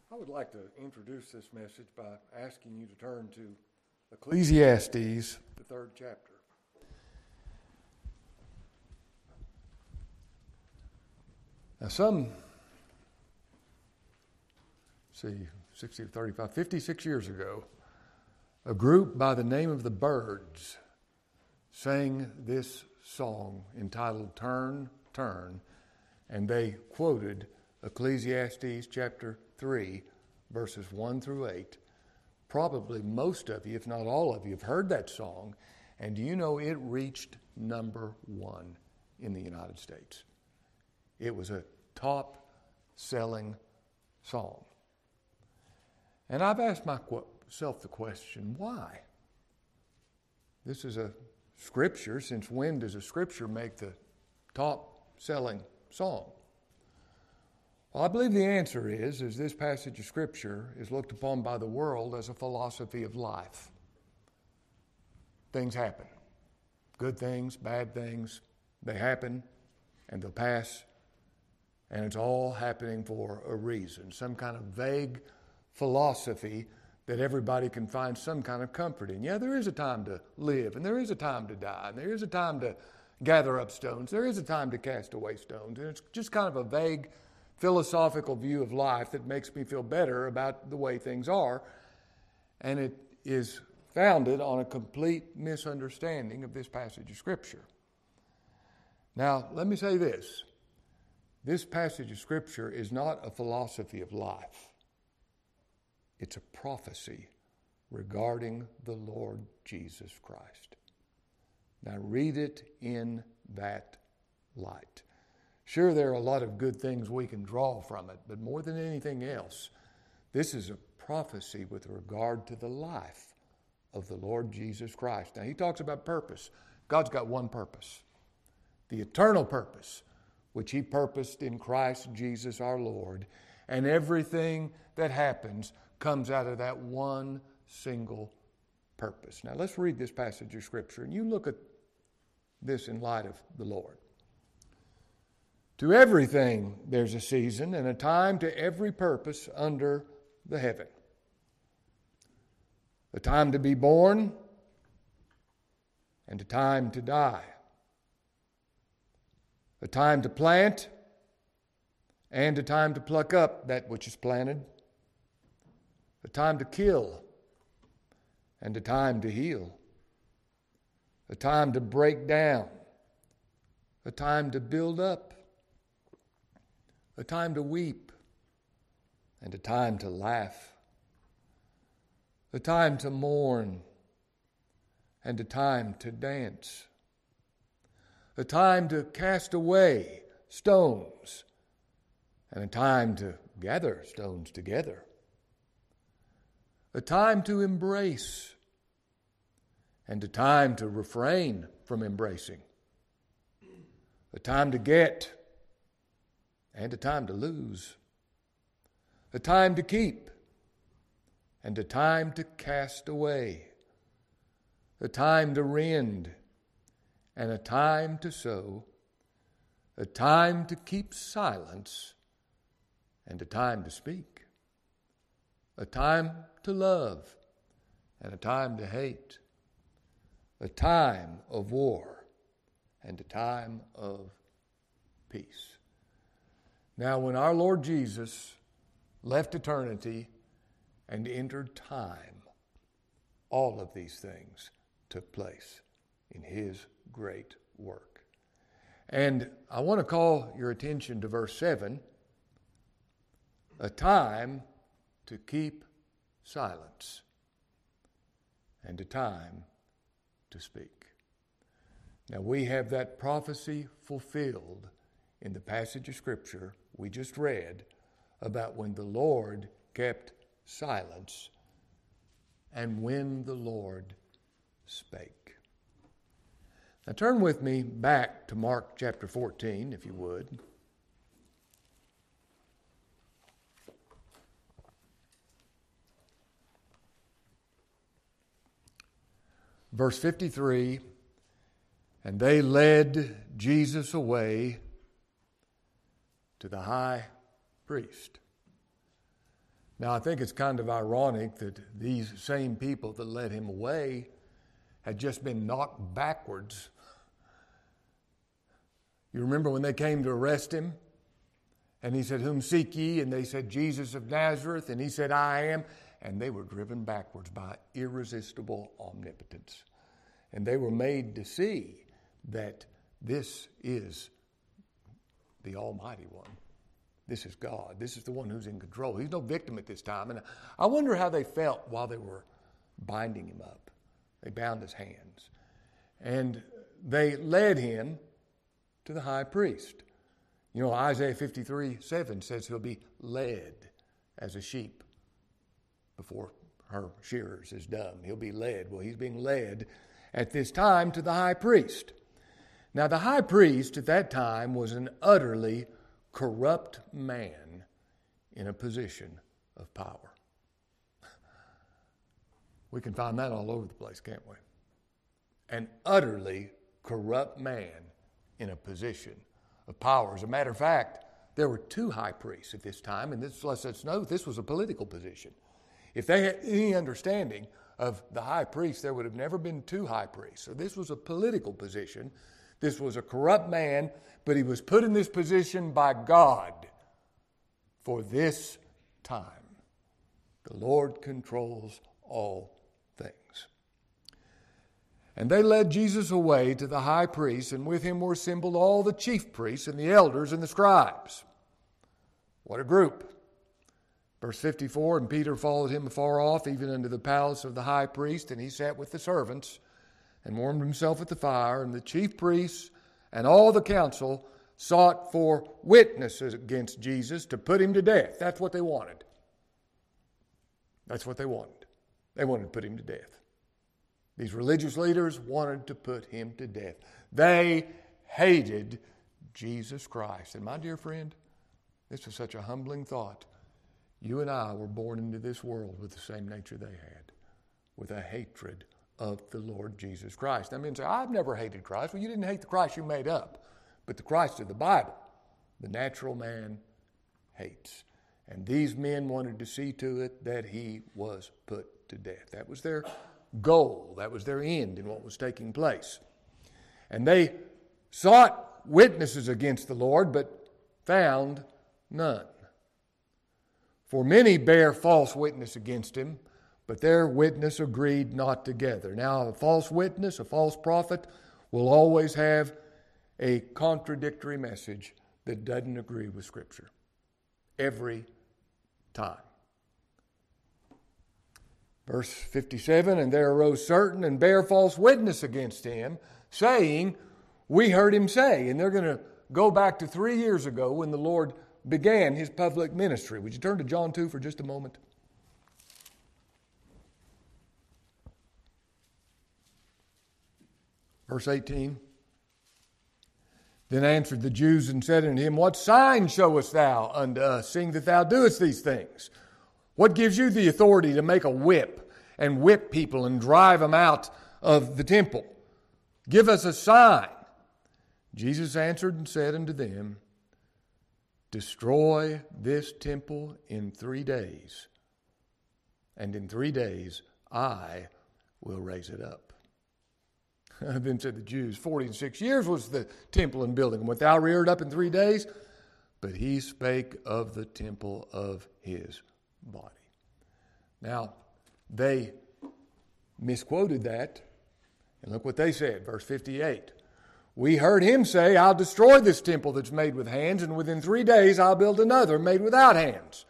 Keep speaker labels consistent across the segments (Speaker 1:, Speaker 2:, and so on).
Speaker 1: I would like to introduce this message by asking you to turn to Ecclesiastes, the 3rd chapter. Now 56 years ago, a group by the name of the Byrds sang this song entitled Turn, Turn, and they quoted Ecclesiastes chapter 3, verses 1 through 8. Probably most of you, if not all of you, have heard that song, and do you know it reached number 1 in the United States? It was a top-selling song. And I've asked myself the question, why? This is a scripture. Since when does a scripture make the top-selling song? Well, I believe the answer is this passage of Scripture is looked upon by the world as a philosophy of life. Things happen. Good things, bad things, they happen and they'll pass, and it's all happening for a reason. Some kind of vague philosophy that everybody can find some kind of comfort in. Yeah, there is a time to live, and there is a time to die, and there is a time to gather up stones, there is a time to cast away stones, and it's just kind of a vague philosophical view of life that makes me feel better about the way things are, and it is founded on a complete misunderstanding of this passage of Scripture. Now, let me say this. This passage of Scripture is not a philosophy of life. It's a prophecy regarding the Lord Jesus Christ. Now, read it in that light. Sure, there are a lot of good things we can draw from it, but more than anything else, this is a prophecy with regard to the life of the Lord Jesus Christ. Now, he talks about purpose. God's got one purpose, the eternal purpose, which he purposed in Christ Jesus our Lord, and everything that happens comes out of that one single purpose. Now, let's read this passage of Scripture, and you look at this in light of the Lord. To everything there's a season and a time to every purpose under the heaven. A time to be born and a time to die. A time to plant and a time to pluck up that which is planted. A time to kill and a time to heal. A time to break down. A time to build up. A time to weep and a time to laugh, a time to mourn and a time to dance, a time to cast away stones and a time to gather stones together, a time to embrace and a time to refrain from embracing, a time to get and a time to lose, a time to keep, and a time to cast away, a time to rend, and a time to sow, a time to keep silence, and a time to speak, a time to love, and a time to hate, a time of war, and a time of peace. Now, when our Lord Jesus left eternity and entered time, all of these things took place in his great work. And I want to call your attention to verse 7, a time to keep silence and a time to speak. Now, we have that prophecy fulfilled in the passage of Scripture we just read about when the Lord kept silence and when the Lord spake. Now turn with me back to Mark chapter 14, if you would. Verse 53, and they led Jesus away to the high priest. Now, I think it's kind of ironic that these same people that led him away had just been knocked backwards. You remember when they came to arrest him? And he said, "Whom seek ye?" And they said, "Jesus of Nazareth." And he said, "I am." And they were driven backwards by irresistible omnipotence. And they were made to see that this is the Almighty One. This is God. This is the one who's in control. He's no victim at this time. And I wonder how they felt while they were binding him up. They bound his hands. And they led him to the high priest. You know, Isaiah 53:7 says he'll be led as a sheep before her shearers is dumb. He'll be led. Well, he's being led at this time to the high priest. Now, the high priest at that time was an utterly corrupt man in a position of power. We can find that all over the place, can't we? An utterly corrupt man in a position of power. As a matter of fact, there were two high priests at this time, and this lets us know this was a political position. If they had any understanding of the high priest, there would have never been two high priests. So this was a political position. This was a corrupt man, but he was put in this position by God for this time. The Lord controls all things. And they led Jesus away to the high priest, and with him were assembled all the chief priests and the elders and the scribes. What a group. Verse 54, and Peter followed him afar off, even unto the palace of the high priest, and he sat with the servants and warmed himself at the fire. And the chief priests and all the council sought for witnesses against Jesus to put him to death. That's what they wanted. That's what they wanted. They wanted to put him to death. These religious leaders wanted to put him to death. They hated Jesus Christ. And my dear friend, this is such a humbling thought. You and I were born into this world with the same nature they had, with a hatred of the Lord Jesus Christ. Now, men say, "I've never hated Christ." Well, you didn't hate the Christ you made up, but the Christ of the Bible, the natural man hates. And these men wanted to see to it that he was put to death. That was their goal. That was their end in what was taking place. And they sought witnesses against the Lord, but found none. For many bare false witness against him, but their witness agreed not together. Now, a false witness, a false prophet, will always have a contradictory message that doesn't agree with Scripture. Every time. Verse 57, and there arose certain and bare false witness against him, saying, "We heard him say." And they're going to go back to 3 years ago when the Lord began his public ministry. Would you turn to John 2 for just a moment? Verse 18. Then answered the Jews and said unto him, "What sign showest thou unto us, seeing that thou doest these things? What gives you the authority to make a whip and whip people and drive them out of the temple? Give us a sign." Jesus answered and said unto them, "Destroy this temple in 3 days, and in 3 days I will raise it up." Then said the Jews, 46 years was the temple in building, and wilt thou rear it up in 3 days? But he spake of the temple of his body. Now, they misquoted that, and look what they said, verse 58. "We heard him say, I'll destroy this temple that's made with hands, and within 3 days I'll build another made without hands."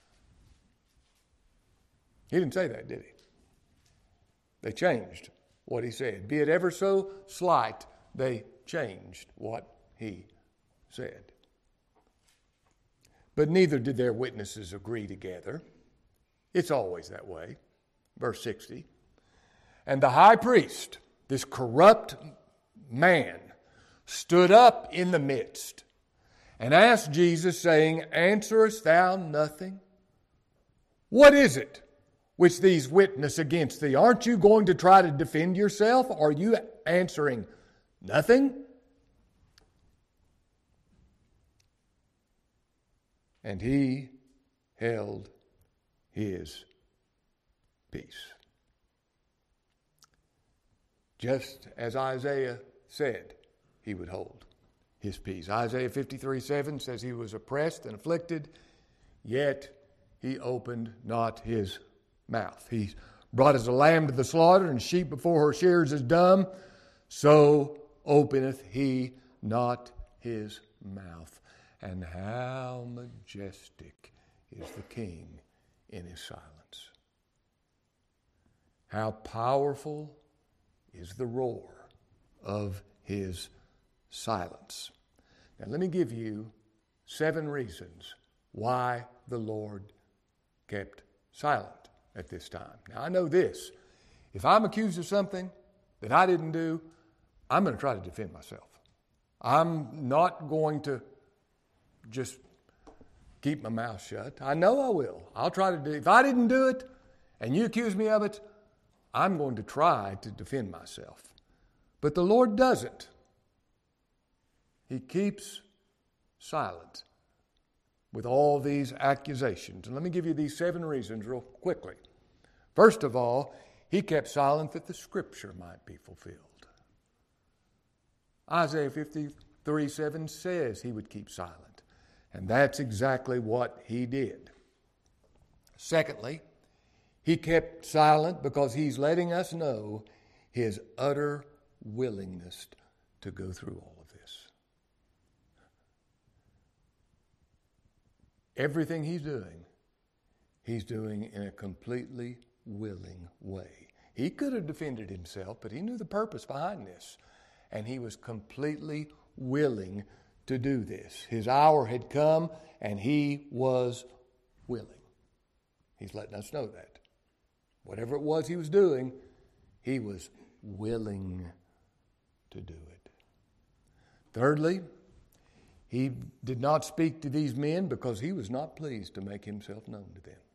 Speaker 1: He didn't say that, did he? They changed what he said. Be it ever so slight, they changed what he said. But neither did their witnesses agree together. It's always that way. Verse 60. And the high priest, this corrupt man, stood up in the midst and asked Jesus, saying, "Answerest thou nothing? What is it which these witness against thee? Aren't you going to try to defend yourself? Are you answering nothing?" And he held his peace. Just as Isaiah said he would hold his peace. Isaiah 53:7 says he was oppressed and afflicted, yet he opened not his mouth. He brought as a lamb to the slaughter, and sheep before her shearers is dumb, so openeth he not his mouth. And how majestic is the King in his silence. How powerful is the roar of his silence. Now let me give you 7 reasons why the Lord kept silent at this time. Now I know this. If I'm accused of something that I didn't do, I'm going to try to defend myself. I'm not going to just keep my mouth shut. I know I will. I'll try to do it. If I didn't do it and you accuse me of it, I'm going to try to defend myself. But the Lord doesn't. He keeps silent with all these accusations. And let me give you these 7 reasons real quickly. First of all, he kept silent that the Scripture might be fulfilled. Isaiah 53:7 says he would keep silent. And that's exactly what he did. Secondly, he kept silent because he's letting us know his utter willingness to go through all of this. Everything he's doing in a completely willing way. He could have defended himself, but he knew the purpose behind this. And he was completely willing to do this. His hour had come, and he was willing. He's letting us know that. Whatever it was he was doing, he was willing to do it. Thirdly, he did not speak to these men because he was not pleased to make himself known to them.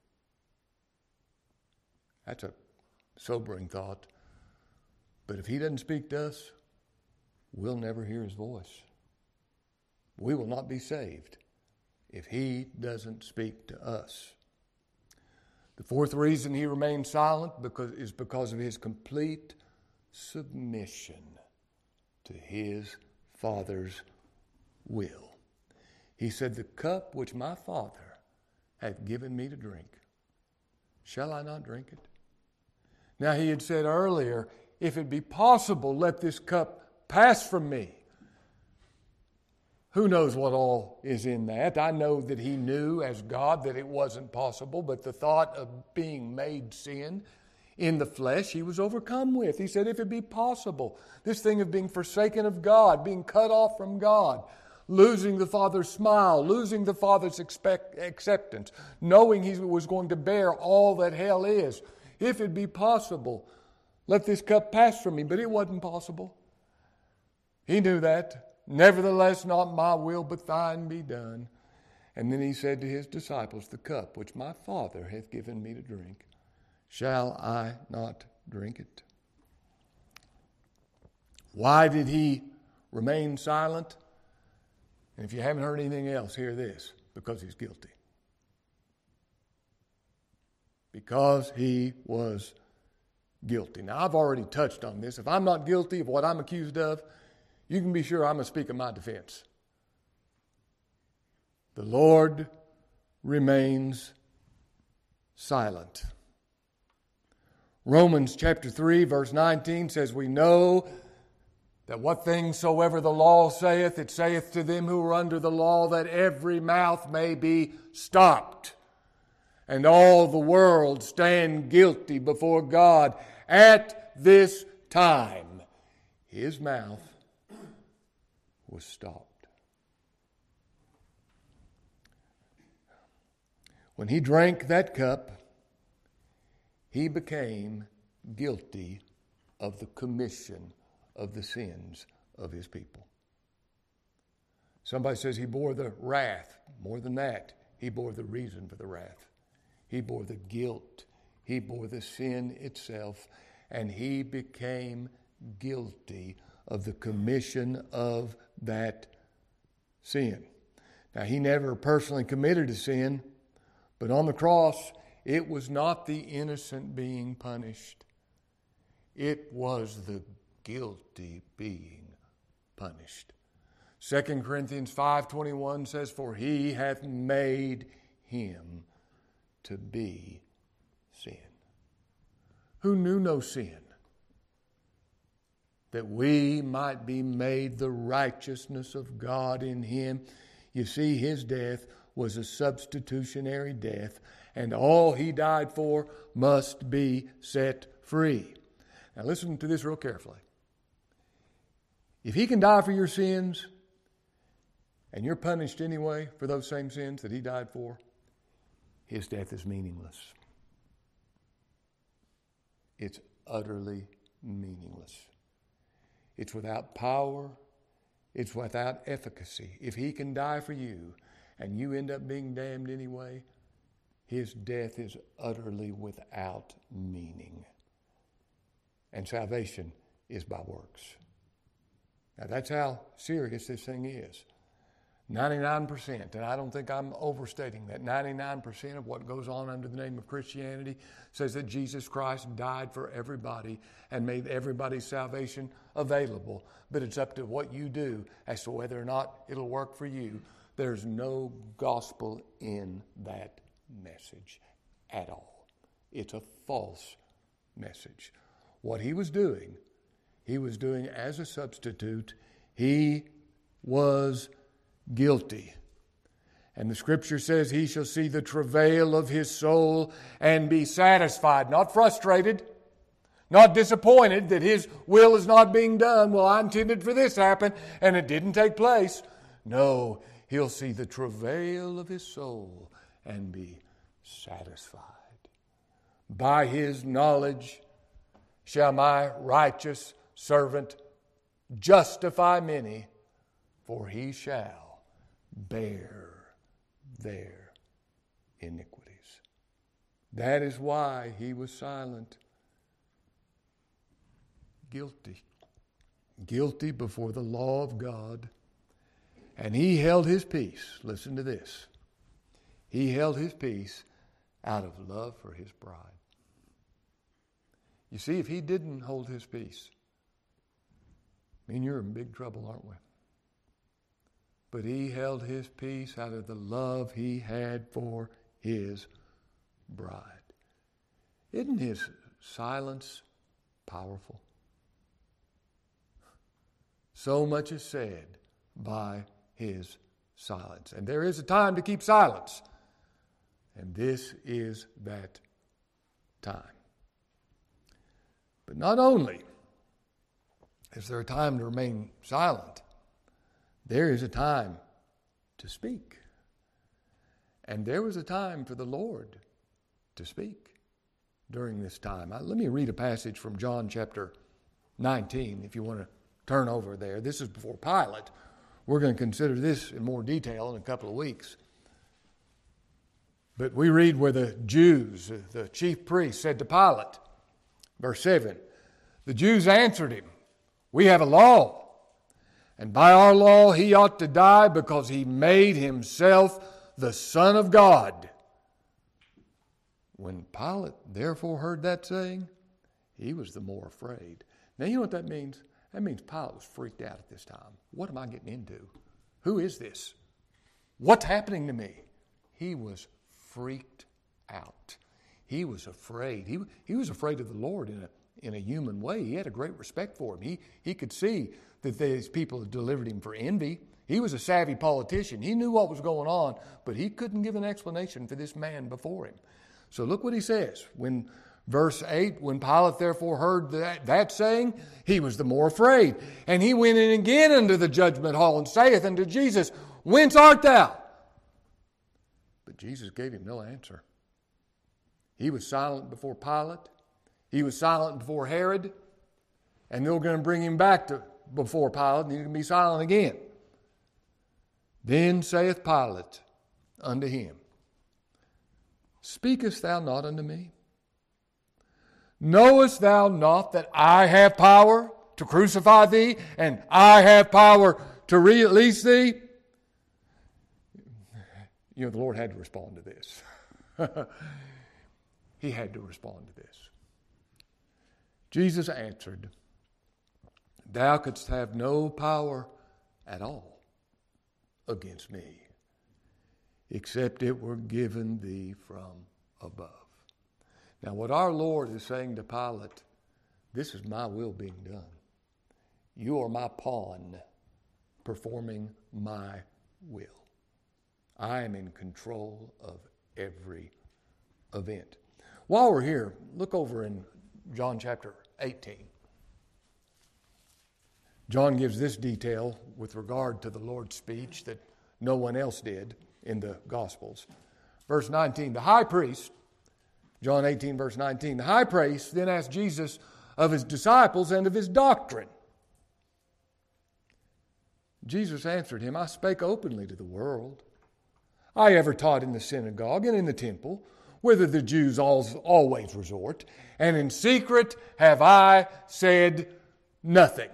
Speaker 1: That's a sobering thought. But if he doesn't speak to us, we'll never hear his voice. We will not be saved if he doesn't speak to us. The fourth reason he remained silent is because of his complete submission to his Father's will. He said, "The cup which my Father hath given me to drink, shall I not drink it?" Now he had said earlier, if it be possible, let this cup pass from me. Who knows what all is in that? I know that he knew as God that it wasn't possible, but the thought of being made sin in the flesh he was overcome with. He said, if it be possible, this thing of being forsaken of God, being cut off from God, losing the Father's smile, losing the Father's acceptance, knowing he was going to bear all that hell is. If it be possible, let this cup pass from me. But it wasn't possible. He knew that. Nevertheless, not my will, but thine be done. And then he said to his disciples, the cup which my Father hath given me to drink, shall I not drink it? Why did he remain silent? And if you haven't heard anything else, hear this. Because he's guilty. Because he was guilty. Now, I've already touched on this. If I'm not guilty of what I'm accused of, you can be sure I'm going to speak in my defense. The Lord remains silent. Romans chapter 3, verse 19 says, we know that what things soever the law saith, it saith to them who are under the law, that every mouth may be stopped, and all the world stand guilty before God at this time. His mouth was stopped. When he drank that cup, he became guilty of the commission of the sins of his people. Somebody says he bore the wrath. More than that, he bore the reason for the wrath. He bore the guilt. He bore the sin itself. And he became guilty of the commission of that sin. Now, he never personally committed a sin, but on the cross, It was not the innocent being punished. It was the guilty being punished. 2 Corinthians 5:21 says, "For he hath made him to be sin, who knew no sin, that we might be made the righteousness of God in him." You see, his death was a substitutionary death, and all he died for must be set free. Now listen to this real carefully. If he can die for your sins, and you're punished anyway for those same sins that he died for, his death is meaningless. It's utterly meaningless. It's without power. It's without efficacy. If he can die for you and you end up being damned anyway, his death is utterly without meaning. And salvation is by works. Now that's how serious this thing is. 99%, and I don't think I'm overstating that, 99% of what goes on under the name of Christianity says that Jesus Christ died for everybody and made everybody's salvation available. But it's up to what you do as to whether or not it'll work for you. There's no gospel in that message at all. It's a false message. What he was doing as a substitute. He was guilty. And the scripture says he shall see the travail of his soul and be satisfied, not frustrated, not disappointed that his will is not being done. Well, I intended for this to happen and it didn't take place. No, he'll see the travail of his soul and be satisfied. By his knowledge shall my righteous servant justify many, for he shall bear their iniquities. That is why he was silent. Guilty. Guilty before the law of God. And he held his peace. Listen to this. He held his peace out of love for his bride. You see, if he didn't hold his peace, I mean, you're in big trouble, aren't we? But he held his peace out of the love he had for his bride. Isn't his silence powerful? So much is said by his silence. And there is a time to keep silence. And this is that time. But not only is there a time to remain silent, there is a time to speak. And there was a time for the Lord to speak during this time. Let me read a passage from John chapter 19, if you want to turn over there. This is before Pilate. We're going to consider this in more detail in a couple of weeks. But we read where the Jews, the chief priests, said to Pilate, verse 7, the Jews answered him, we have a law, and by our law he ought to die because he made himself the Son of God. When Pilate therefore heard that saying, he was the more afraid. Now you know what that means? That means Pilate was freaked out at this time. What am I getting into? Who is this? What's happening to me? He was freaked out. He was afraid. He was afraid of the Lord in a human way. He had a great respect for him. He could see that these people had delivered him for envy. He was a savvy politician. He knew what was going on, but he couldn't give an explanation for this man before him. So look what he says. When verse 8, when Pilate therefore heard that saying, he was the more afraid. And he went in again unto the judgment hall and saith unto Jesus, whence art thou? But Jesus gave him no answer. He was silent before Pilate. He was silent before Herod. And they're going to bring him back before Pilate, and he's going to be silent again. Then saith Pilate unto him, speakest thou not unto me? Knowest thou not that I have power to crucify thee, and I have power to release thee? You know, the Lord had to respond to this. he had to respond to this. Jesus answered, "Thou couldst have no power at all against me, except it were given thee from above." Now, what our Lord is saying to Pilate, this is my will being done. You are my pawn performing my will. I am in control of every event. While we're here, look over in John chapter 18. John gives this detail with regard to the Lord's speech that no one else did in the Gospels. Verse 19, the high priest, John 18, verse 19, the high priest then asked Jesus of his disciples and of his doctrine. Jesus answered him, "I spake openly to the world. I ever taught in the synagogue and in the temple, whither the Jews always resort, and in secret have I said nothing."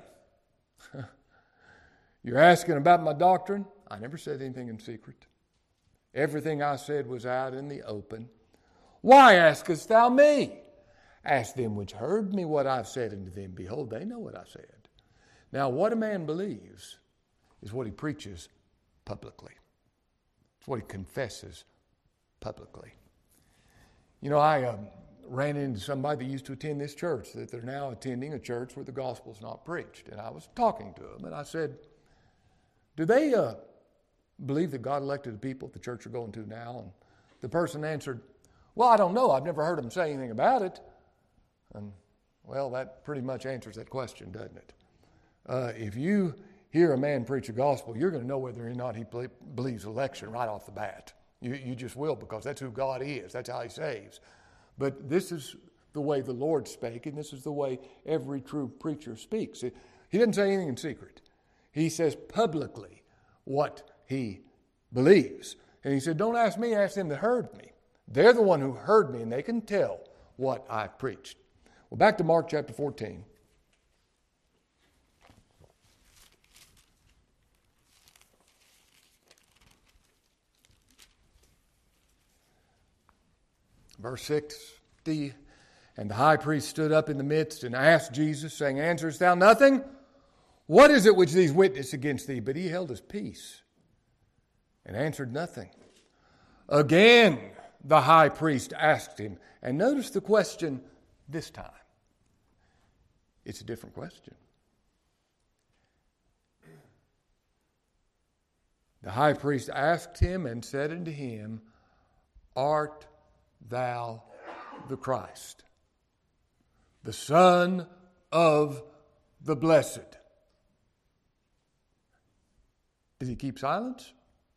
Speaker 1: You're asking about my doctrine? I never said anything in secret. Everything I said was out in the open. Why askest thou me? Ask them which heard me what I've said unto them. Behold, they know what I said. Now, what a man believes is what he preaches publicly. It's what he confesses publicly. You know, I ran into somebody that used to attend this church, that they're now attending a church where the gospel's not preached. And I was talking to them, and I said, "Do they believe that God elected the people at the church you're going to now?" And the person answered, "Well, I don't know. I've never heard them say anything about it." And, well, that pretty much answers that question, doesn't it? If you hear a man preach a gospel, you're going to know whether or not he believes election right off the bat. You just will, because that's who God is. That's how he saves. But this is the way the Lord spake, and this is the way every true preacher speaks. He didn't say anything in secret. He says publicly what he believes. And he said, "Don't ask me, ask them that heard me. They're the one who heard me, and they can tell what I preached." Well, back to Mark chapter 14. Verse 60, and the high priest stood up in the midst and asked Jesus, saying, "Answerest thou nothing? What is it which these witness against thee?" But he held his peace and answered nothing. Again, the high priest asked him, and notice the question this time. It's a different question. The high priest asked him and said unto him, "Art thou the Christ, the Son of the Blessed?" Did he keep silence?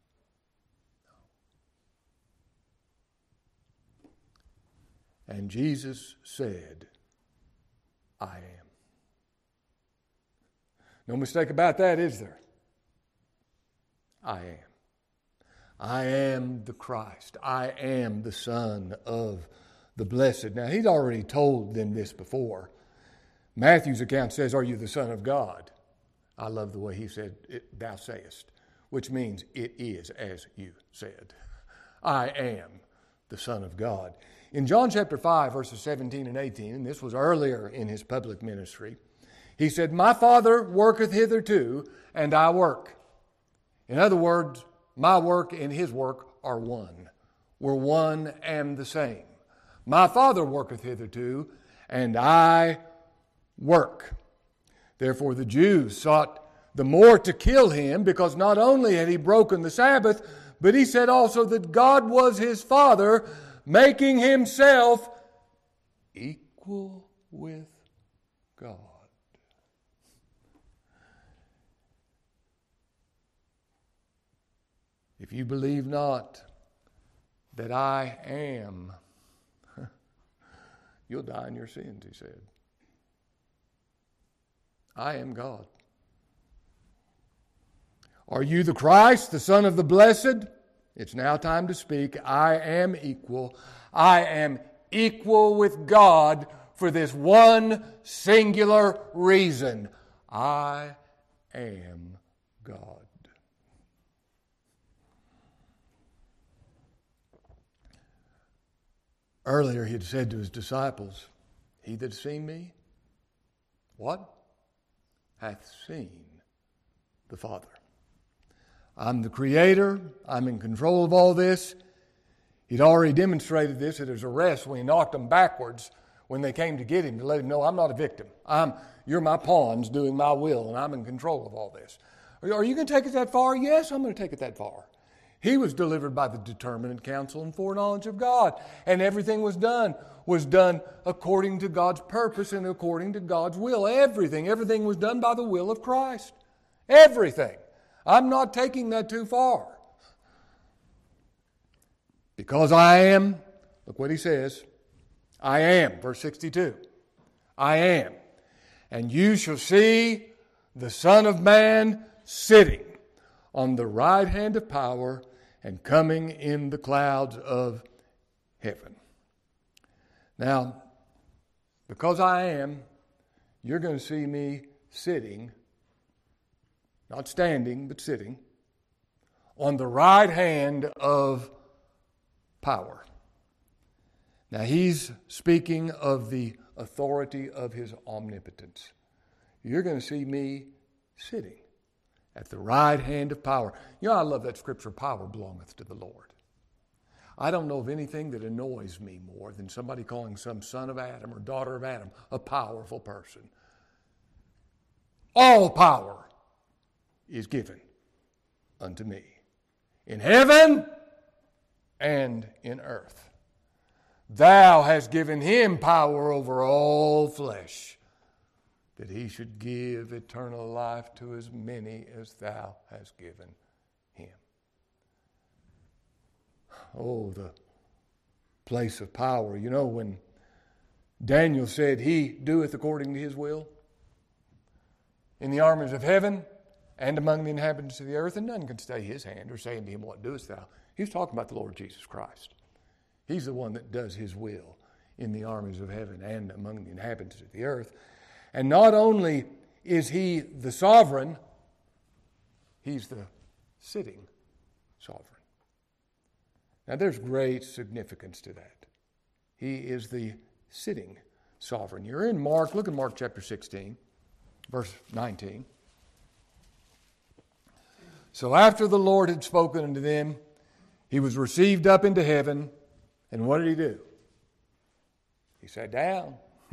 Speaker 1: No. And Jesus said, "I am." No mistake about that, is there? I am. I am the Christ. I am the Son of the Blessed. Now, he'd already told them this before. Matthew's account says, "Are you the Son of God?" I love the way he said, "Thou sayest," which means it is as you said. I am the Son of God. In John chapter 5, verses 17 and 18, and this was earlier in his public ministry, he said, "My Father worketh hitherto, and I work." In other words, my work and his work are one. We're one and the same. My Father worketh hitherto, and I work. Therefore the Jews sought the more to kill him, because not only had he broken the Sabbath, but he said also that God was his Father, making himself equal with God. If you believe not that I am, you'll die in your sins, he said. I am God. Are you the Christ, the Son of the Blessed? It's now time to speak. I am equal. I am equal with God for this one singular reason. I am God. Earlier he had said to his disciples, he that hath seen me, what? Hath seen the Father. I'm the Creator. I'm in control of all this. He'd already demonstrated this at his arrest when he knocked them backwards when they came to get him, to let him know, I'm not a victim. You're my pawns doing my will, and I'm in control of all this. Are you going to take it that far? Yes, I'm going to take it that far. He was delivered by the determinate counsel and foreknowledge of God, and everything was done according to God's purpose and according to God's will. Everything was done by the will of Christ. Everything. I'm not taking that too far. Because I am, look what he says, I am, verse 62. I am. And you shall see the Son of Man sitting on the right hand of power and coming in the clouds of heaven. Now, because I am, you're going to see me sitting, not standing, but sitting, on the right hand of power. Now, he's speaking of the authority of his omnipotence. You're going to see me sitting at the right hand of power. You know, I love that scripture, power belongeth to the Lord. I don't know of anything that annoys me more than somebody calling some son of Adam or daughter of Adam a powerful person. All power is given unto me in heaven and in earth. Thou hast given him power over all flesh, that he should give eternal life to as many as thou hast given him. Oh, the place of power. You know, when Daniel said, he doeth according to his will in the armies of heaven and among the inhabitants of the earth, and none can stay his hand or say unto him, what doest thou? He was talking about the Lord Jesus Christ. He's the one that does his will in the armies of heaven and among the inhabitants of the earth. And not only is he the sovereign, he's the sitting sovereign. Now there's great significance to that. He is the sitting sovereign. You're in Mark, look at Mark chapter 16, verse 19. So after the Lord had spoken unto them, he was received up into heaven, and what did he do? He sat down.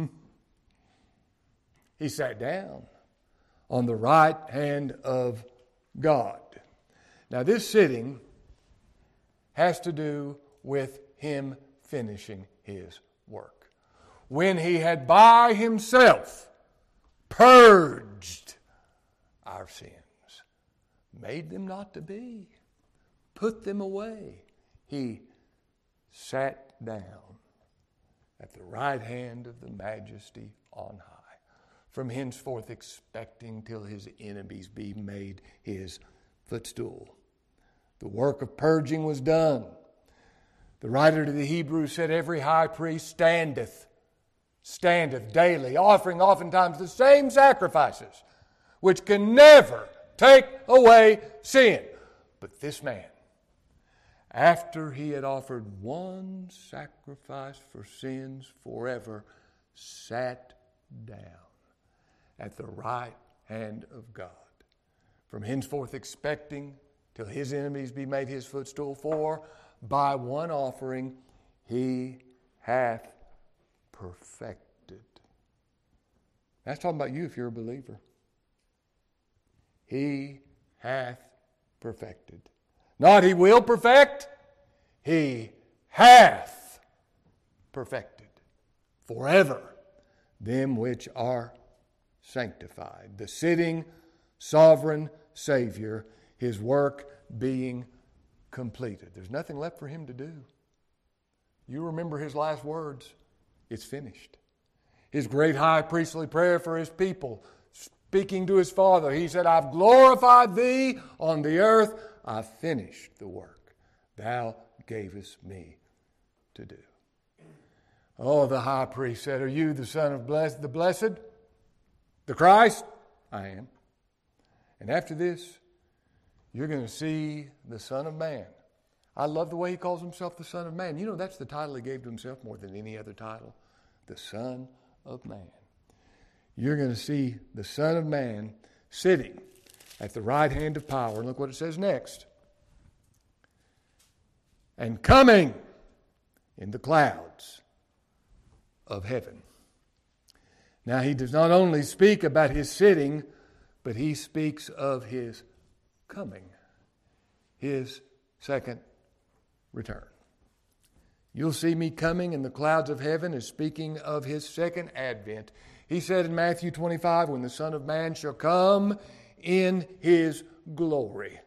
Speaker 1: He sat down on the right hand of God. Now this sitting has to do with him finishing his work. When he had by himself purged our sins, made them not to be, put them away, he sat down at the right hand of the Majesty on high, from henceforth expecting till his enemies be made his footstool. The work of purging was done. The writer to the Hebrews said, every high priest standeth daily, offering oftentimes the same sacrifices, which can never take away sin. But this man, after he had offered one sacrifice for sins forever, sat down at the right hand of God, from henceforth expecting till his enemies be made his footstool. For by one offering he hath perfected. That's talking about you if you're a believer. He hath perfected. Not he will perfect, he hath perfected forever them which are sanctified. The sitting, sovereign Savior, his work being completed. There's nothing left for him to do. You remember his last words. It's finished. His great high priestly prayer for his people, speaking to his Father, he said, I've glorified thee on the earth. I've finished the work thou gavest me to do. Oh, the high priest said, are you the Son of the Blessed? The Christ? I am. And after this, you're going to see the Son of Man. I love the way he calls himself the Son of Man. You know, that's the title he gave to himself more than any other title. The Son of Man. You're going to see the Son of Man sitting at the right hand of power. And look what it says next. And coming in the clouds of heaven. Now, he does not only speak about his sitting, but he speaks of his coming, his second return. You'll see me coming in the clouds of heaven is speaking of his second advent. He said in Matthew 25, when the Son of Man shall come in his glory.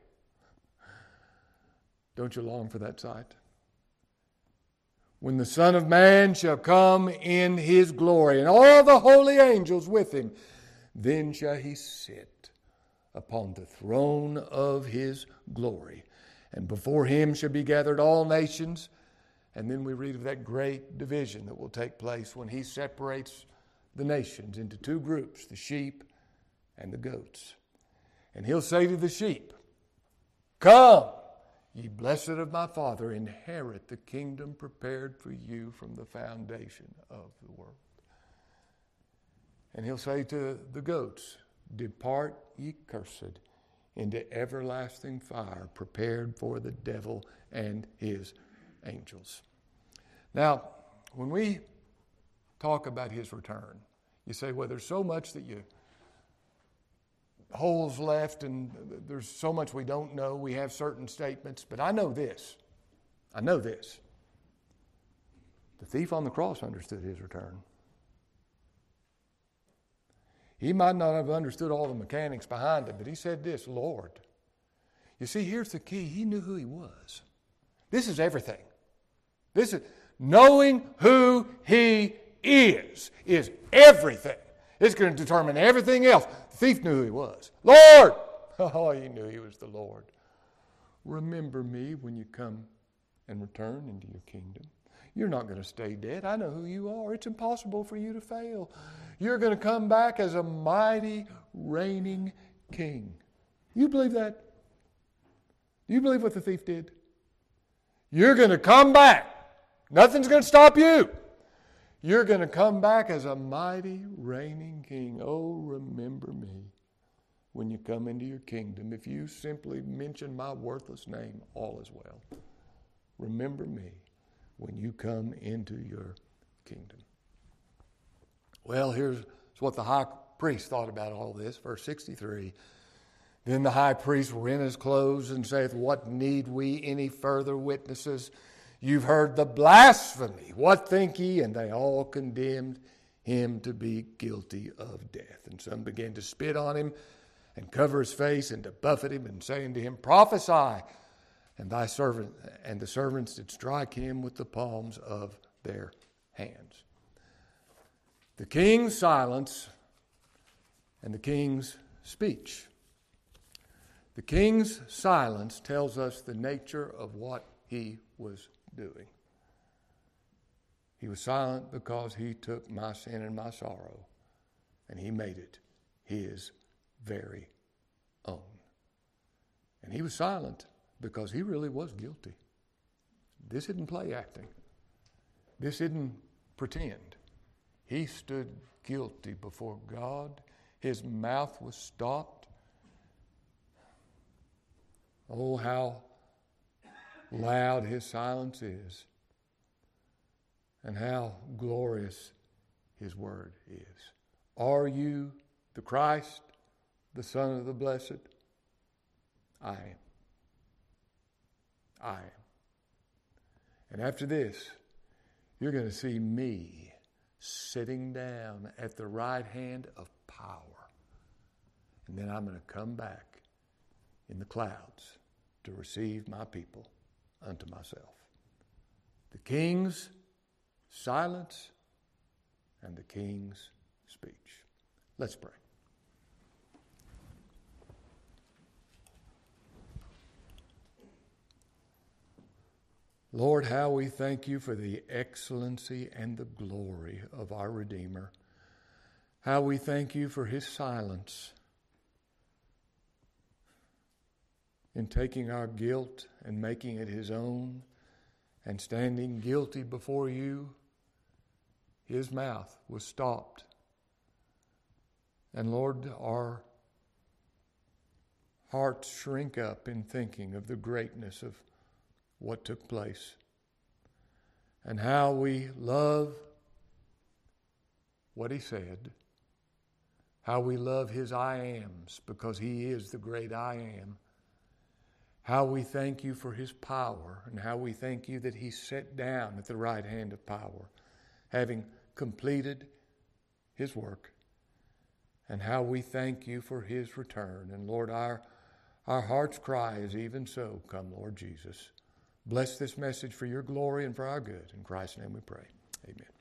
Speaker 1: Don't you long for that sight? When the Son of Man shall come in his glory, and all the holy angels with him, then shall he sit upon the throne of his glory. And before him shall be gathered all nations. And then we read of that great division that will take place when he separates the nations into two groups, the sheep and the goats. And he'll say to the sheep, come, ye blessed of my Father, inherit the kingdom prepared for you from the foundation of the world. And he'll say to the goats, depart, ye cursed, into everlasting fire prepared for the devil and his angels. Now, when we talk about his return, you say, well, there's so much that holes left and there's so much we don't know. We have certain statements, but I know this. The thief on the cross understood his return. He might not have understood all the mechanics behind it, but he said this, Lord. You see, here's the key. He knew who he was. This is everything. This is knowing who he is everything. It's going to determine everything else. The thief knew who he was. Lord! Oh, he knew he was the Lord. Remember me when you come and return into your kingdom. You're not going to stay dead. I know who you are. It's impossible for you to fail. You're going to come back as a mighty, reigning king. You believe that? Do you believe what the thief did? You're going to come back. Nothing's going to stop you. You're going to come back as a mighty, reigning king. Oh, remember me when you come into your kingdom. If you simply mention my worthless name, all is well. Remember me when you come into your kingdom. Well, here's what the high priest thought about all this. Verse 63. Then the high priest rent his clothes and saith, what need we any further witnesses? You've heard the blasphemy. What think ye? And they all condemned him to be guilty of death. And some began to spit on him and cover his face and to buffet him and saying to him, prophesy. And the servants did strike him with the palms of their hands. The king's silence and the king's speech. The king's silence tells us the nature of what he was doing. He was silent because he took my sin and my sorrow and he made it his very own. And he was silent because he really was guilty. This isn't play acting. This isn't pretend. He stood guilty before God. His mouth was stopped. Oh, how loud his silence is, and how glorious his word is. Are you the Christ, the Son of the Blessed? I am. I am. And after this, you're going to see me sitting down at the right hand of power. And then I'm going to come back in the clouds to receive my people unto myself. The king's silence and the king's speech. Let's pray. Lord, how we thank you for the excellency and the glory of our Redeemer. How we thank you for his silence. in taking our guilt and making it his own and standing guilty before you, his mouth was stopped. And Lord, our hearts shrink up in thinking of the greatness of what took place and how we love what he said, how we love his I ams because he is the great I am, how we thank you for his power, and how we thank you that he sat down at the right hand of power, having completed his work, and how we thank you for his return. And Lord, our heart's cry is even so, come Lord Jesus. Bless this message for your glory and for our good. In Christ's name we pray. Amen.